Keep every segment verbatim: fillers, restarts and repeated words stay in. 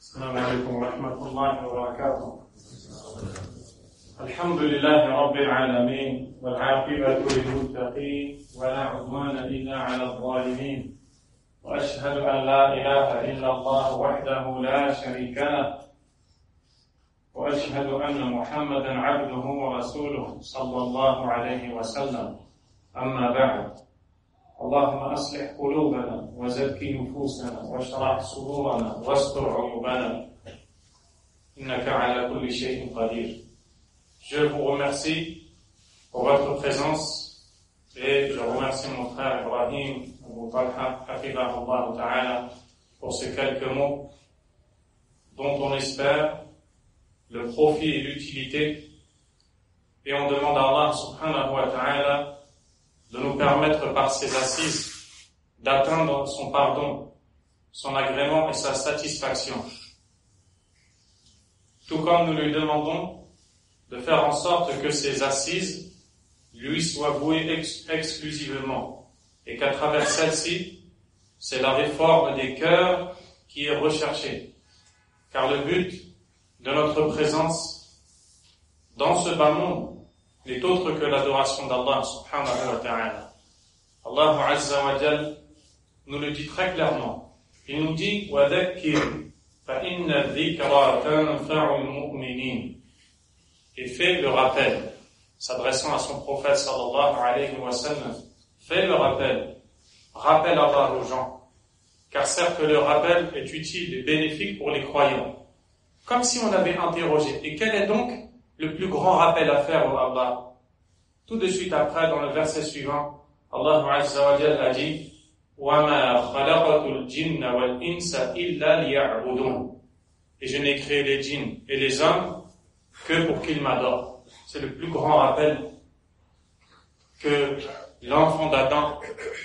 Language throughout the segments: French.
السلام عليكم ورحمة الله وبركاته. الحمد لله رب العالمين والعاقبة للمتقين ولا عدوان إلا على الظالمين وأشهد أن لا إله إلا الله وحده لا شريك له وأشهد أن محمدا عبده ورسوله صلى الله عليه وسلم. أما بعد، اللهم أصلح قلوبنا وزكي نفوسنا واشرح صدورنا واستر عيوبنا إنك على كل شيء قدير. Je vous remercie pour votre présence et je remercie mon frère Ibrahim Abu Talha hafidhahullah ta'ala pour ces quelques mots dont on espère le profit et l'utilité, et on demande à Allah subhanahu wa ta'ala de nous permettre par ses assises d'atteindre son pardon, son agrément et sa satisfaction. Tout comme nous lui demandons de faire en sorte que ces assises lui soient vouées ex- exclusivement et qu'à travers celles-ci, c'est la réforme des cœurs qui est recherchée. Car le but de notre présence dans ce bas monde n'est autre que l'adoration d'Allah subhanahu wa ta'ala. Allah azza wa jal nous le dit très clairement. Il nous dit وَذَكِّرْ فَإِنَّ الذِّكْرَى تَنْفَعُ الْمُؤْمِنِينَ. Et fait le rappel, s'adressant à son prophète sallallahu alayhi wa sallam, fait le rappel, rappelle Allah aux gens, car certes le rappel est utile et bénéfique pour les croyants. Comme si on avait interrogé, et quel est donc le plus grand rappel à faire au Allah? Tout de suite après, dans le verset suivant, Allah azza wa jalla a dit وَمَا خَلَقَتُ الْجِنَّ وَالْإِنسَ إِلَّا لِيَعْبُدُونَ. Et je n'ai créé les djinns et les hommes que pour qu'ils m'adorent. C'est le plus grand rappel que l'enfant d'Adam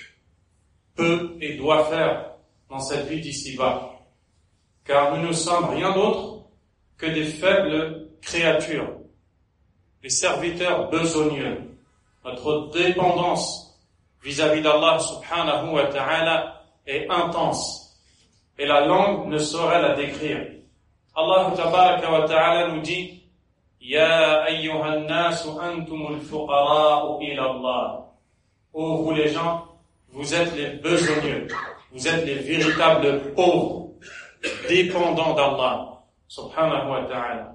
peut et doit faire dans cette vie d'ici-bas. Car nous ne sommes rien d'autre que des faibles créatures, les serviteurs besogneux. Notre dépendance vis-à-vis d'Allah subhanahu wa ta'ala est intense et la langue ne saurait la décrire. Allah tabaraka wa ta'ala nous dit Ya ayyuhan nasu antumul fuqara'u ila Allah. Ô vous les gens, vous êtes les besogneux, vous êtes les véritables pauvres, dépendants d'Allah subhanahu wa ta'ala.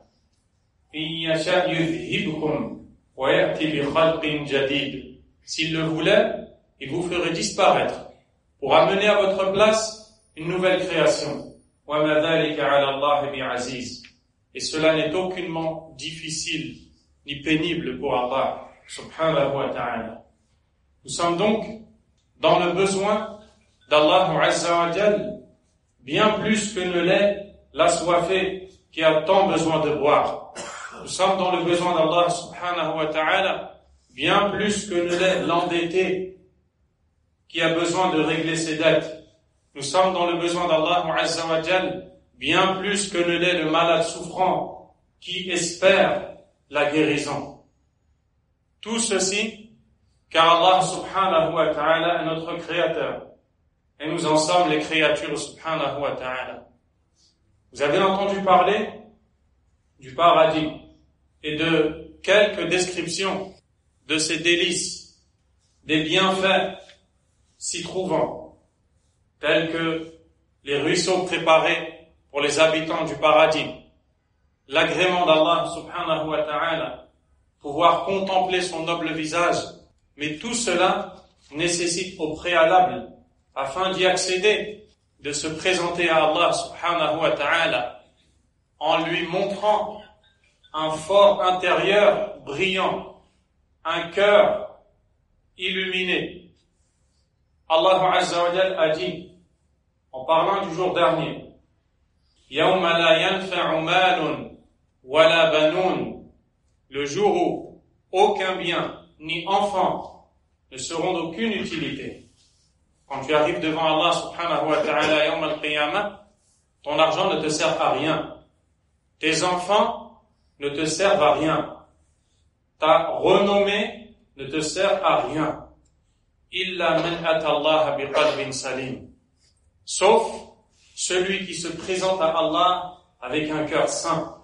In yasha yudhibkum wa ya'ti bi khalqin jadid. S'il le voulait, il vous ferait disparaître pour amener à votre place une nouvelle création. Wa ma dhalika 'ala Allah bi'aziz. Et cela n'est aucunement difficile ni pénible pour Allah subhanahu wa ta'ala. Nous sommes donc dans le besoin d'Allah azza wa jal bien plus que ne l'est l'assoiffé qui a tant besoin de boire. Nous sommes dans le besoin d'Allah subhanahu wa ta'ala bien plus que ne l'est l'endetté qui a besoin de régler ses dettes. Nous sommes dans le besoin d'Allah azza wa jal bien plus que ne l'est le malade souffrant qui espère la guérison. Tout ceci, car Allah subhanahu wa ta'ala est notre créateur, et nous en sommes les créatures subhanahu wa ta'ala. Vous avez entendu parler du paradis et de quelques descriptions de ses délices, des bienfaits s'y trouvant, tels que les ruisseaux préparés pour les habitants du paradis, l'agrément d'Allah subhanahu wa ta'ala, pouvoir contempler son noble visage. Mais tout cela nécessite au préalable, afin d'y accéder, de se présenter à Allah subhanahu wa ta'ala en lui montrant un fort intérieur brillant, un cœur illuminé. Allah azza wa jalla a dit, en parlant du jour dernier, يَوْمَ لَا يَنْفَعُ مَالٌ وَلَا بَنُونَ. Le jour où aucun bien ni enfant ne seront d'aucune utilité. Quand tu arrives devant Allah subhanahu wa ta'ala yawm al-qiyamah, ton argent ne te sert à rien. Tes enfants ne te servent à rien. Ta renommée ne te sert à rien. Illa man ata Allah bi qalbin salim. Sauf celui qui se présente à Allah avec un cœur saint.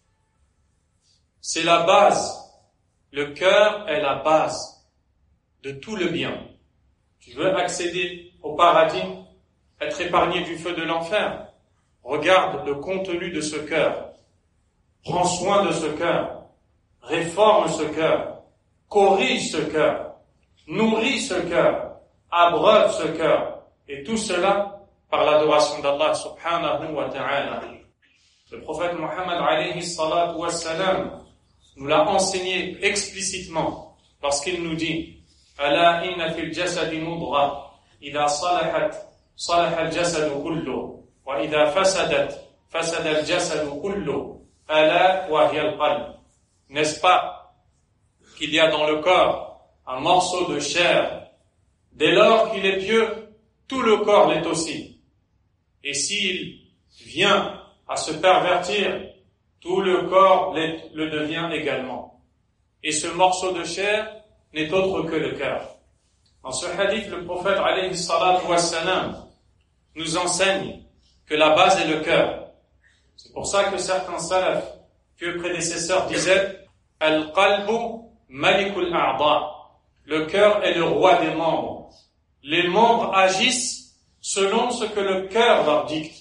C'est la base. Le cœur est la base de tout le bien. Tu veux accéder au paradis, être épargné du feu de l'enfer? Regarde le contenu de ce cœur. Prends soin de ce cœur. Réforme ce cœur. Corrige ce cœur. Nourris ce cœur. Abreuve ce cœur. Et tout cela par l'adoration d'Allah subhanahu wa ta'ala. Le prophète Mohammed alayhi salatu wa salam nous l'a enseigné explicitement lorsqu'il nous dit Ala inna fil jasadi mudghah idha salahat salaha al jasadu kullu wa idha fasadat fasada al jasadu kullu ala wa hiya al qalb. N'est-ce pas qu'il y a dans le corps un morceau de chair, dès lors qu'il est pieux, tout le corps l'est aussi. Et s'il vient à se pervertir, tout le corps le devient également. Et ce morceau de chair n'est autre que le cœur. Dans ce hadith, le prophète alayhi salatu wassalam nous enseigne que la base est le cœur. C'est pour ça que certains salafs, pieux prédécesseurs, disaient « Al-qalbu malikul a'da » Le cœur est le roi des membres. Les membres agissent selon ce que le cœur leur dicte.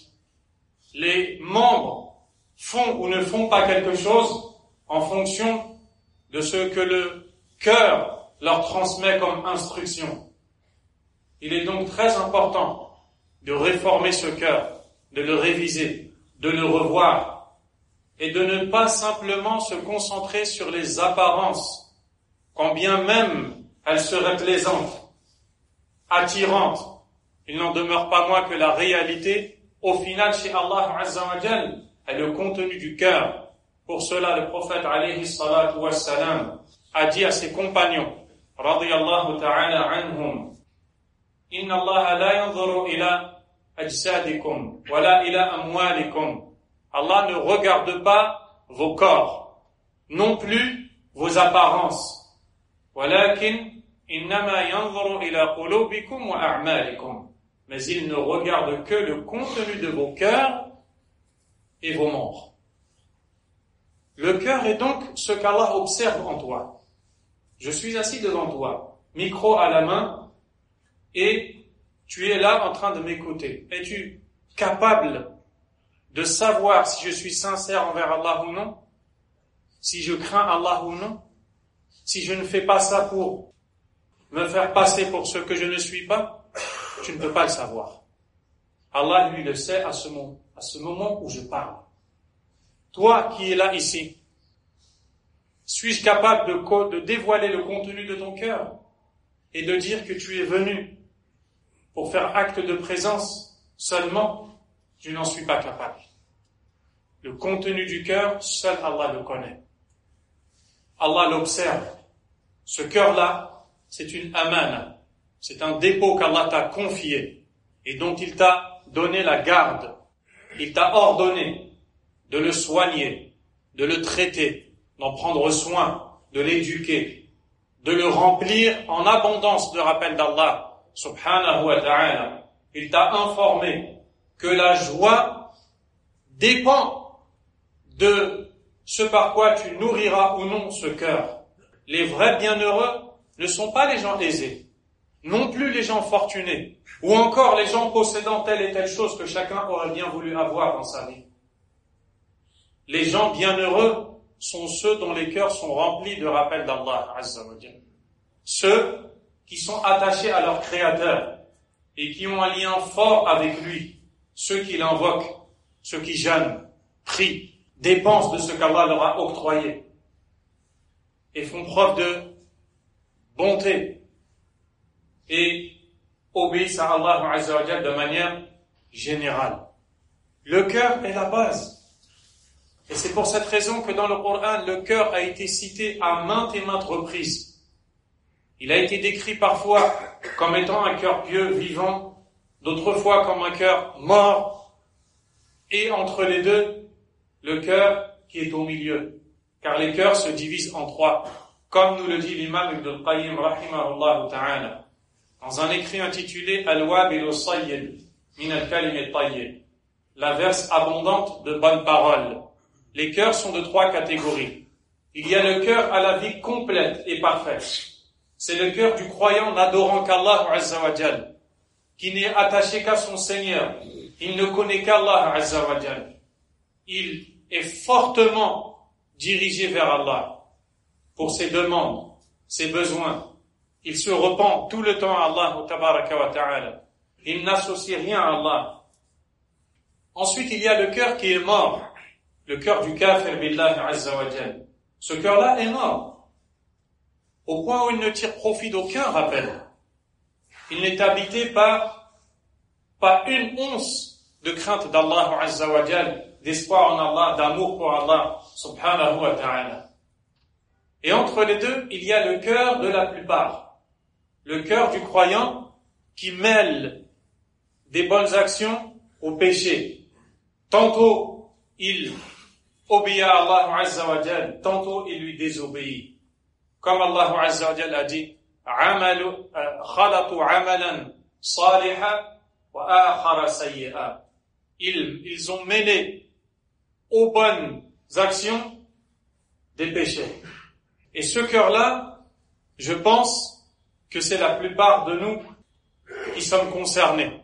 Les membres font ou ne font pas quelque chose en fonction de ce que le cœur leur transmet comme instruction. Il est donc très important de réformer ce cœur, de le réviser, de le revoir et de ne pas simplement se concentrer sur les apparences, quand bien même elles seraient plaisantes, attirantes. Il n'en demeure pas moins que la réalité, au final, chez Allah Azza wa Jal, est le contenu du cœur. Pour cela, le prophète alayhi salatu wassalam a dit à ses compagnons, radiyallahu ta'ala anhum, Inna Allah la yanzuru ila ajsadikum, wa la ila amwalikum. Allah ne regarde pas vos corps, non plus vos apparences. Walakin innama yanzuru ila qulubikum wa a'malikum. Mais il ne regarde que le contenu de vos cœurs et vos membres. Le cœur est donc ce qu'Allah observe en toi. Je suis assis devant toi, micro à la main, et tu es là en train de m'écouter. Es-tu capable de savoir si je suis sincère envers Allah ou non? Si je crains Allah ou non? Si je ne fais pas ça pour me faire passer pour ce que je ne suis pas? Tu ne peux pas le savoir. Allah, lui, le sait à ce moment, à ce moment où je parle. Toi qui es là ici, suis-je capable de, de dévoiler le contenu de ton cœur et de dire que tu es venu pour faire acte de présence seulement? Je n'en suis pas capable. Le contenu du cœur, seul Allah le connaît. Allah l'observe. Ce cœur-là, c'est une amana. C'est un dépôt qu'Allah t'a confié et dont il t'a donné la garde. Il t'a ordonné de le soigner, de le traiter, d'en prendre soin, de l'éduquer, de le remplir en abondance de rappel d'Allah, subhanahu wa ta'ala. Il t'a informé que la joie dépend de ce par quoi tu nourriras ou non ce cœur. Les vrais bienheureux ne sont pas les gens aisés, non plus les gens fortunés, ou encore les gens possédant telle et telle chose que chacun aurait bien voulu avoir dans sa vie. Les gens bienheureux sont ceux dont les cœurs sont remplis de rappel d'Allah Azza wa Jalla. Ceux qui sont attachés à leur Créateur et qui ont un lien fort avec lui. Ceux qui l'invoquent, ceux qui jeûnent, prient, dépensent de ce qu'Allah leur a octroyé et font preuve de bonté et obéissent à Allah Azza wa Jalla de manière générale. Le cœur est la base. Et c'est pour cette raison que dans le Coran, le cœur a été cité à maintes et maintes reprises. Il a été décrit parfois comme étant un cœur pieux, vivant, d'autres fois comme un cœur mort, et entre les deux, le cœur qui est au milieu. Car les cœurs se divisent en trois, comme nous le dit l'imam Ibn al-Qayyim rahimahullah ta'ala, dans un écrit intitulé Al-Wabil al-Sayyid min al-Kalim al-Tayyib. l'averse abondante de bonnes paroles. Les cœurs sont de trois catégories. Il y a le cœur à la vie complète et parfaite. C'est le cœur du croyant n'adorant qu'Allah Azza wa Jal, qui n'est attaché qu'à son Seigneur. Il ne connaît qu'Allah Azza wa Jal. Il est fortement dirigé vers Allah pour ses demandes, ses besoins. Il se repent tout le temps à Allah tabaraka wa ta'ala. Il n'associe rien à Allah. Ensuite, il y a le cœur qui est mort, le cœur du kafir billah azza wa jal. Ce cœur-là est mort, au point où il ne tire profit d'aucun rappel. Il n'est habité par pas une once de crainte d'Allah azza wa jal, d'espoir en Allah, d'amour pour Allah subhanahu wa ta'ala. Et entre les deux, il y a le cœur de la plupart, le cœur du croyant qui mêle des bonnes actions au péché. Tantôt il obéit à Allah azza wa jal, tantôt il lui désobéit. Comme Allah azza wa jal a dit, amalu khalatu amalan saliha wa akhara sayyi'a. Ils ils ont mêlé aux bonnes actions des péchés. Et ce cœur-là, je pense que c'est la plupart de nous qui sommes concernés.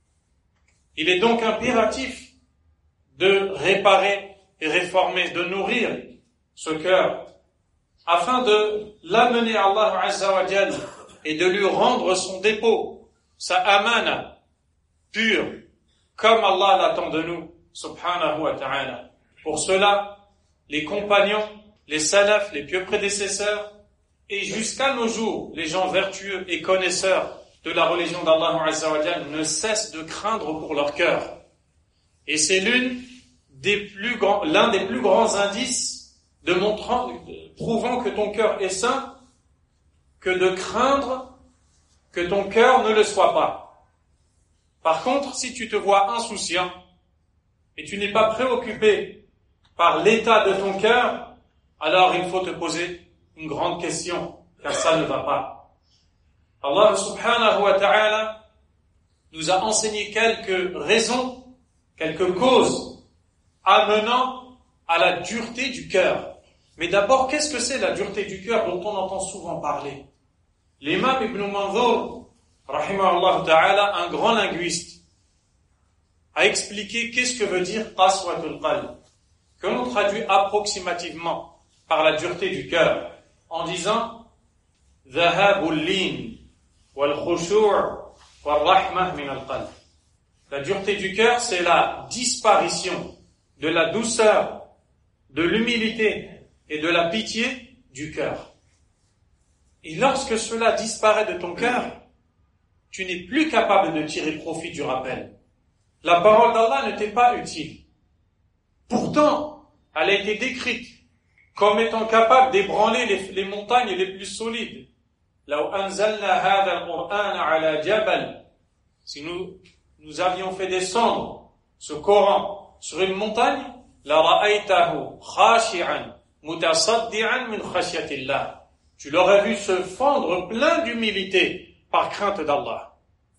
Il est donc impératif de réparer et réformer, de nourrir ce cœur, afin de l'amener à Allah Azza wa Jal et de lui rendre son dépôt, sa amana, pure, comme Allah l'attend de nous, subhanahu wa ta'ala. Pour cela, les compagnons, les salafs, les pieux prédécesseurs, et jusqu'à nos jours, les gens vertueux et connaisseurs de la religion d'Allah Azza wa Jal ne cessent de craindre pour leur cœur. Et c'est l'une des plus grands, l'un des plus grands indices de montrant, de, prouvant que ton cœur est saint, que de craindre que ton cœur ne le soit pas. Par contre, si tu te vois insouciant et tu n'es pas préoccupé par l'état de ton cœur, alors il faut te poser une grande question, car ça ne va pas. Allah subhanahu wa ta'ala nous a enseigné quelques raisons, quelques causes amenant à la dureté du cœur. Mais d'abord, qu'est-ce que c'est la dureté du cœur dont on entend souvent parler? L'imam Ibn Manzur, rahimahullah ta'ala, un grand linguiste, a expliqué qu'est-ce que veut dire qaswatul qalb, que l'on traduit approximativement par la dureté du cœur, en disant dhahabul lin wal khushu' wal rahmah min al qalb. La dureté du cœur, c'est la disparition de la douceur, de l'humilité et de la pitié du cœur. Et lorsque cela disparaît de ton cœur, tu n'es plus capable de tirer profit du rappel. La parole d'Allah ne t'est pas utile. Pourtant, elle a été décrite comme étant capable d'ébranler les, les montagnes les plus solides. لو أنزلنا هذا القرآن على جبل, si nous nous avions fait descendre ce Coran sur une montagne, لرأيته خاشعا متصدعا من خشية الله. Tu l'aurais vu se fendre plein d'humilité par crainte d'Allah.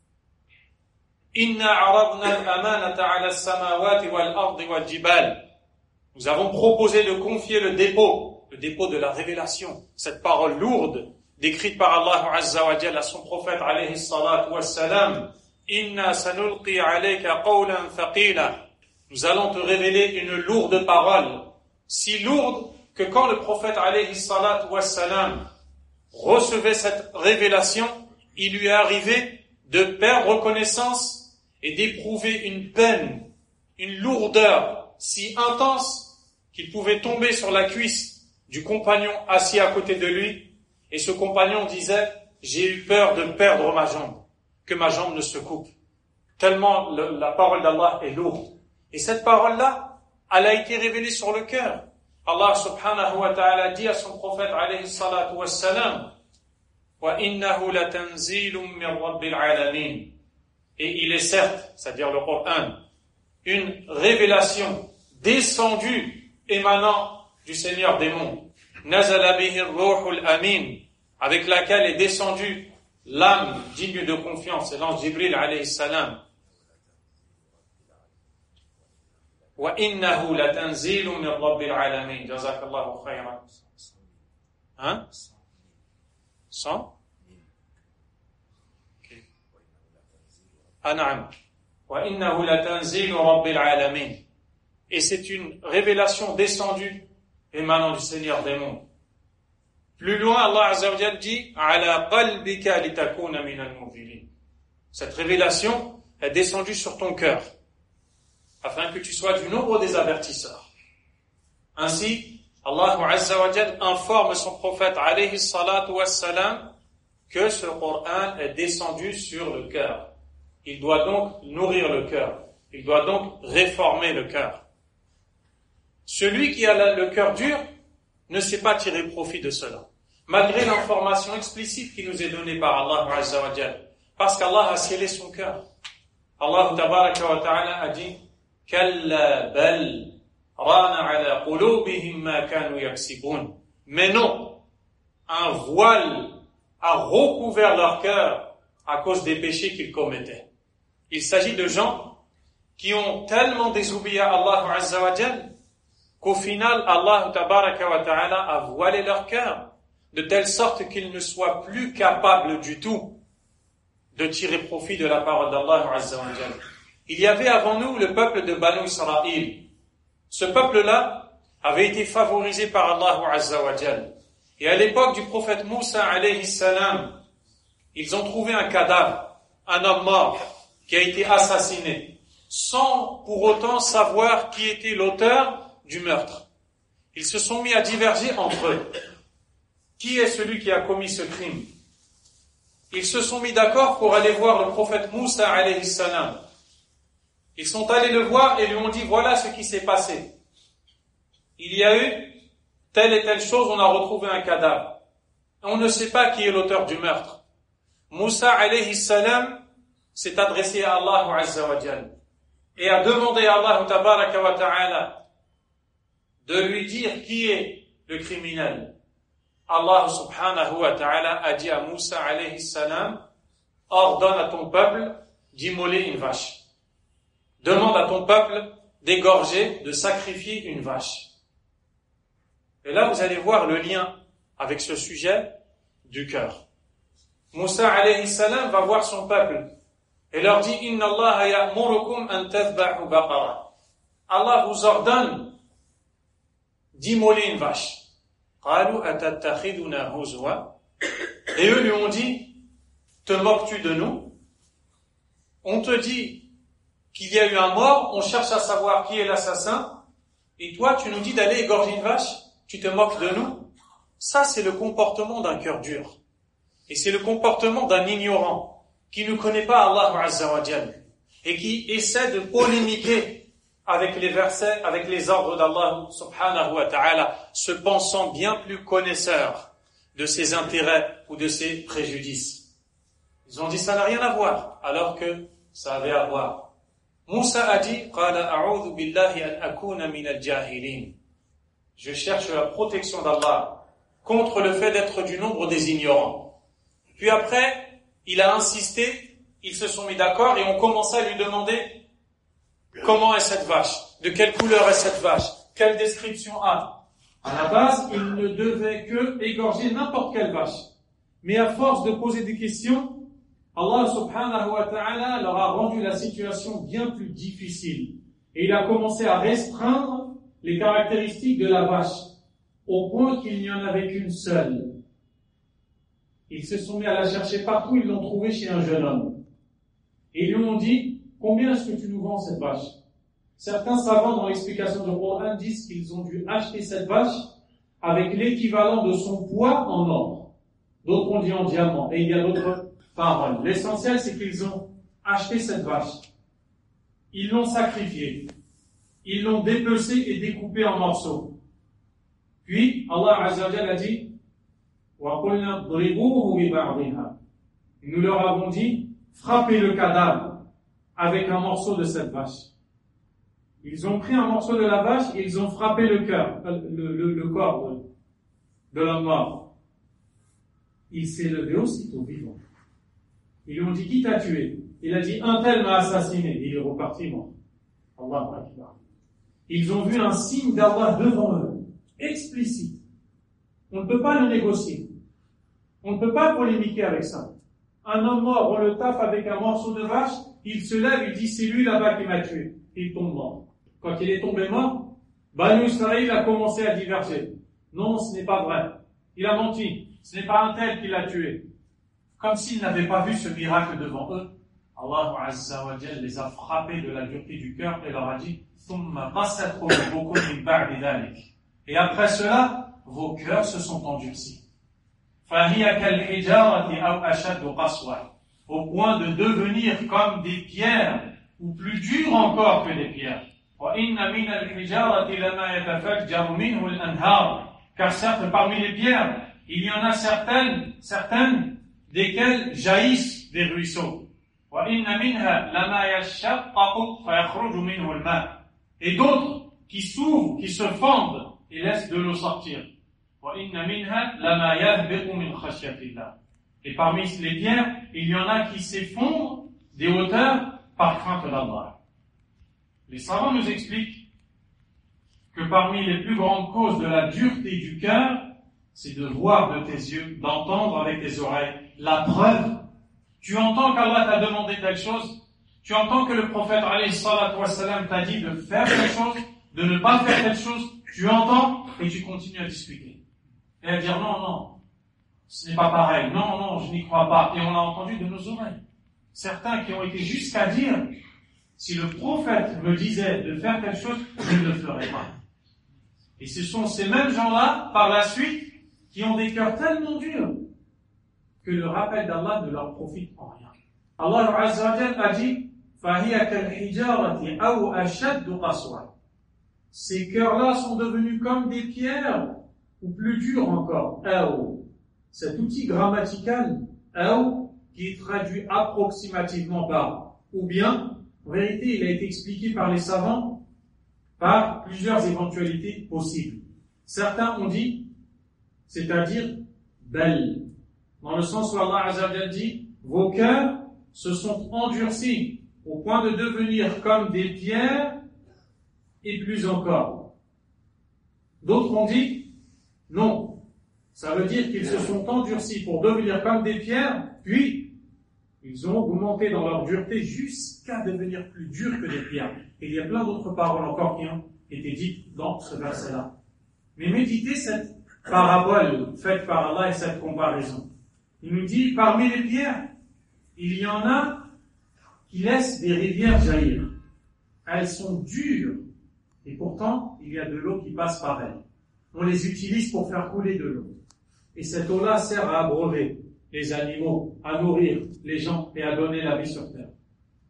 إنا عرضنا الأمانة على السماوات والأرض والجبال. Nous avons proposé de confier le dépôt, le dépôt de la révélation, cette parole lourde décrite par Allah Azza wa Jalla à son prophète alayhi salatu wassalam. Inna sanulqi alayka qawlan thaqila. Nous allons te révéler une lourde parole, si lourde que quand le prophète alayhi salatu wassalam recevait cette révélation, il lui est arrivé de perdre connaissance et d'éprouver une peine, une lourdeur si intense qu'il pouvait tomber sur la cuisse du compagnon assis à côté de lui, et ce compagnon disait « J'ai eu peur de perdre ma jambe, que ma jambe ne se coupe. » Tellement le, la parole d'Allah est lourde. Et cette parole-là, elle a été révélée sur le cœur. Allah subhanahu wa ta'ala dit à son prophète alayhi salatu wassalam « Wa innahu latanzilum min rabbil alamin » Et il est certes, c'est-à-dire le Coran, une révélation descendue émanant du Seigneur des mondes. Nazala bihi ar-ruhul amin, avec laquelle est descendue l'âme digne de confiance, c'est l'ange Jibril alayhi salam. وَإِنَّهُ لَتَنزِيلٌ مِّن رَّبِّ الْعَالَمِينَ. جزاك الله خيرا. Hein? cent? Ah, na'am. وَإِنَّهُ لَتَنزِيلُ رَبِّ الْعَالَمِينَ. Et c'est une révélation descendue émanant du Seigneur des mondes. Plus loin, Allah Azza wa Jalla dit عَلَى قَلْبِكَ لِتَكُونَ مِنَ الْمُنذِرِينَ. Cette révélation est descendue sur ton cœur afin que tu sois du nombre des avertisseurs. Ainsi, Allah Azza wa Jalla informe son prophète alayhi salatu wassalam que ce Coran est descendu sur le cœur. Il doit donc nourrir le cœur. Il doit donc réformer le cœur. Celui qui a le cœur dur ne sait pas tirer profit de cela, malgré l'information explicite qui nous est donnée par Allah Azza wa Jalla, parce qu'Allah a scellé son cœur. Allah tabaraka wa ta'ala a dit Kalla bal rana ala qulubihim ma kanu yaksibun. Mais non, un voile a recouvert leur cœur à cause des péchés qu'ils commettaient. Il s'agit de gens qui ont tellement désobéi à Allah Azza wa Jalla qu'au final, Allah tabaraka wa ta'ala a voilé leur cœur, de telle sorte qu'ils ne soient plus capables du tout de tirer profit de la parole d'Allah Azza wa Jalla. Il y avait avant nous le peuple de Banu Israël. Ce peuple-là avait été favorisé par Allah Azza wa Jalla. Et à l'époque du prophète Moussa alayhi salam, ils ont trouvé un cadavre, un homme mort, qui a été assassiné, sans pour autant savoir qui était l'auteur du meurtre. Ils se sont mis à diverger entre eux. Qui est celui qui a commis ce crime? Ils se sont mis d'accord pour aller voir le prophète Moussa alayhi salam. Ils sont allés le voir et lui ont dit, voilà ce qui s'est passé. Il y a eu telle et telle chose, on a retrouvé un cadavre. On ne sait pas qui est l'auteur du meurtre. Moussa alayhi salam s'est adressé à Allah Azza wa Jalla et a demandé à Allah tabaraka wa ta'ala de lui dire qui est le criminel. Allah subhanahu wa ta'ala a dit à Moussa alayhi salam, ordonne à ton peuple d'immoler une vache. Demande à ton peuple d'égorger, de sacrifier une vache. Et là, vous allez voir le lien avec ce sujet du cœur. Moussa alayhi salam va voir son peuple et leur dit, Inna Allah ya'murukum an tadhbahu baqara. Allah vous ordonne d'immoler une vache. Qalu atattakhiduna huzwa. Et eux lui ont dit, te moques-tu de nous? On te dit qu'il y a eu un mort, on cherche à savoir qui est l'assassin, et toi tu nous dis d'aller égorger une vache, tu te moques de nous? Ça c'est le comportement d'un cœur dur. Et c'est le comportement d'un ignorant, qui ne connaît pas Allah Azza wa Jalla, et qui essaie de polémiquer avec les versets, avec les ordres d'Allah subhanahu wa ta'ala, se pensant bien plus connaisseur de ses intérêts ou de ses préjudices. Ils ont dit ça n'a rien à voir, alors que ça avait à voir. Moussa a dit, Qala a'udhu billahi an akuna min al-jahilin. Je cherche la protection d'Allah contre le fait d'être du nombre des ignorants. Puis après, il a insisté, ils se sont mis d'accord et ont commencé à lui demander comment est cette vache, de quelle couleur est cette vache, quelle description a. À la base, il ne devait que égorger n'importe quelle vache. Mais à force de poser des questions, Allah subhanahu wa ta'ala leur a rendu la situation bien plus difficile. Et il a commencé à restreindre les caractéristiques de la vache, au point qu'il n'y en avait qu'une seule. Ils se sont mis à la chercher partout, ils l'ont trouvée chez un jeune homme. Et ils lui ont dit, combien est-ce que tu nous vends cette vache? Certains savants dans l'explication du Coran disent qu'ils ont dû acheter cette vache avec l'équivalent de son poids en or. D'autres ont dit en diamant. Et il y a d'autres paroles. L'essentiel, c'est qu'ils ont acheté cette vache. Ils l'ont sacrifiée. Ils l'ont dépecée et découpée en morceaux. Puis, Allah Azza wa Jalla a dit, وَقُلْنَا ضْرِبُوهُ بِبَعْضِهَا. Nous leur avons dit, frappez le cadavre avec un morceau de cette vache. Ils ont pris un morceau de la vache et ils ont frappé le cœur, le, le, le corps de, de l'homme mort. Il s'est levé aussitôt vivant. Ils lui ont dit, qui t'a tué? Il a dit, un tel m'a assassiné. Et il est reparti mort. Allahu Akbar. Ils ont vu un signe d'Allah devant eux, explicite. On ne peut pas le négocier. On ne peut pas polémiquer avec ça. Un homme mort, on le tape avec un morceau de vache, il se lève, il dit c'est lui là-bas qui m'a tué. Il tombe mort. Quand il est tombé mort, Banu Israël a commencé à diverger. Non, ce n'est pas vrai. Il a menti. Ce n'est pas un tel qui l'a tué. Comme s'ils n'avaient pas vu ce miracle devant eux. Allah Azza wa Jal les a frappés de la dureté du cœur et leur a dit et après cela, vos cœurs se sont endurcis. Au point de devenir comme des pierres, ou plus dures encore que des pierres. Car certes, parmi les pierres, il y en a certaines, certaines desquelles jaillissent des ruisseaux. Et d'autres qui s'ouvrent, qui se fendent et laissent de l'eau sortir. Et parmi les pierres, il y en a qui s'effondrent des hauteurs par crainte d'Allah. Les savants nous expliquent que parmi les plus grandes causes de la dureté du cœur, c'est de voir de tes yeux, d'entendre avec tes oreilles la preuve. Tu entends qu'Allah t'a demandé telle chose, tu entends que le prophète alayhi salatu wassalam t'a dit de faire telle chose, de ne pas faire telle chose, tu entends et tu continues à discuter. Et à dire non, non, ce n'est pas pareil, non, non, je n'y crois pas. Et on l'a entendu de nos oreilles. Certains qui ont été jusqu'à dire, si le prophète me disait de faire telle chose, je ne le ferai pas. Et ce sont ces mêmes gens-là, par la suite, qui ont des cœurs tellement durs que le rappel d'Allah ne leur profite en rien. Allah Azza wa Jalla a dit فَهِيَ كَالْحِجَارَةِ أَوْ أَشَدُّ قَسْوَةً. Ces cœurs-là sont devenus comme des pierres, ou plus durs encore. أَوْ. Cet outil grammatical, أَوْ, qui est traduit approximativement par ou bien, en vérité, il a été expliqué par les savants par plusieurs éventualités possibles. Certains ont dit, c'est-à-dire bel, dans le sens où Allah Azza wa Jalla dit vos cœurs se sont endurcis au point de devenir comme des pierres et plus encore. D'autres ont dit non, ça veut dire qu'ils se sont endurcis pour devenir comme des pierres, puis ils ont augmenté dans leur dureté jusqu'à devenir plus durs que des pierres. Et il y a plein d'autres paroles encore qui ont été dites dans ce verset-là. Mais méditez cette parabole faite par Allah et cette comparaison. Il nous dit, parmi les pierres, il y en a qui laissent des rivières jaillir. Elles sont dures, et pourtant, il y a de l'eau qui passe par elles. On les utilise pour faire couler de l'eau. Et cette eau-là sert à abreuver les animaux, à nourrir les gens et à donner la vie sur terre.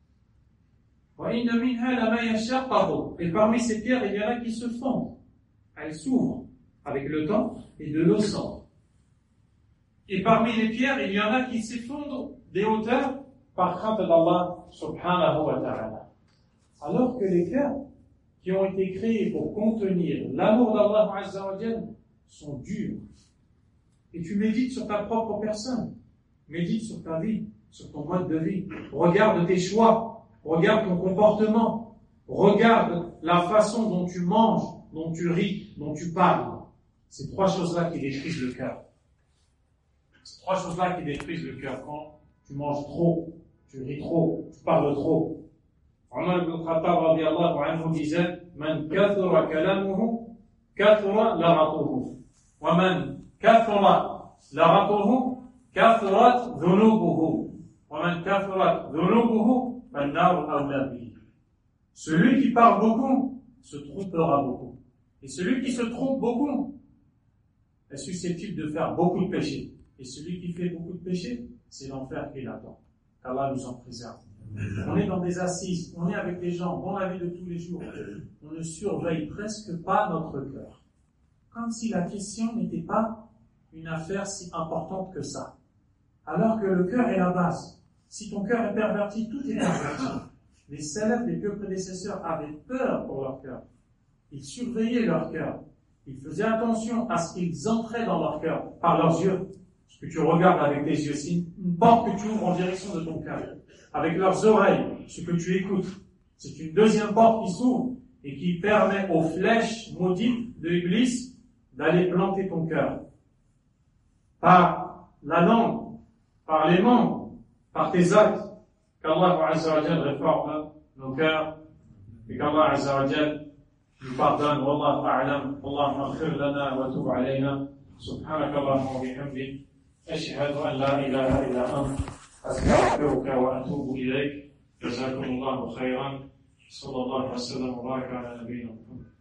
Et parmi ces pierres, il y en a qui se fondent. Elles s'ouvrent avec le temps et de l'eau sort. Et parmi les pierres, il y en a qui s'effondrent des hauteurs par crainte d'Allah subhanahu wa ta'ala. Alors que les cœurs qui ont été créés pour contenir l'amour d'Allah azza wa jalla sont durs. Et tu médites sur ta propre personne, médite sur ta vie, sur ton mode de vie, regarde tes choix, regarde ton comportement, regarde la façon dont tu manges, dont tu ris, dont tu parles. Ces trois choses-là qui détruisent le cœur. Ces trois choses-là qui détruisent le cœur. Quand tu manges trop, tu ris trop, tu parles trop. Omar ibn Khattab radiyallahu anhu disait Man kathura kalamuhu, kathura laratuhu. Wa man kathura laratuhu, kathurat dhunubuhu. Wa man kathurat dhunubuhu, fannaru awla bihi. Celui qui parle beaucoup se trompera beaucoup. Et celui qui se trompe beaucoup est susceptible de faire beaucoup de péchés. Et celui qui fait beaucoup de péchés, c'est l'enfer qui l'attend. Qu'Allah nous en préserve. On est dans des assises, on est avec des gens, dans la vie de tous les jours. On ne surveille presque pas notre cœur. Comme si la question n'était pas une affaire si importante que ça. Alors que le cœur est la base. Si ton cœur est perverti, tout est perverti. Les salafs, les pieux prédécesseurs avaient peur pour leur cœur. Ils surveillaient leur cœur. Ils faisaient attention à ce qu'ils entraient dans leur cœur, par leurs yeux. Ce que tu regardes avec tes yeux, c'est une porte que tu ouvres en direction de ton cœur. Avec leurs oreilles, ce que tu écoutes, c'est une deuxième porte qui s'ouvre. et qui permet aux flèches maudites de Iblis d'aller planter ton cœur. Par la langue, par les membres, par tes actes, qu'Allah Azza wa Jal réforme nos cœurs et qu'Allah Azza wa Jal nous pardonne. Wallahu a'lam. Allahumma ighfir lana wa tub alayna. Subhanaka Allahumma wa bihamdik. Ashhadu an la ilaha illa anta. Astaghfiruka wa atubu ilayk. جزاكم الله خيرا صلى الله وسلم وبارك على نبينا محمد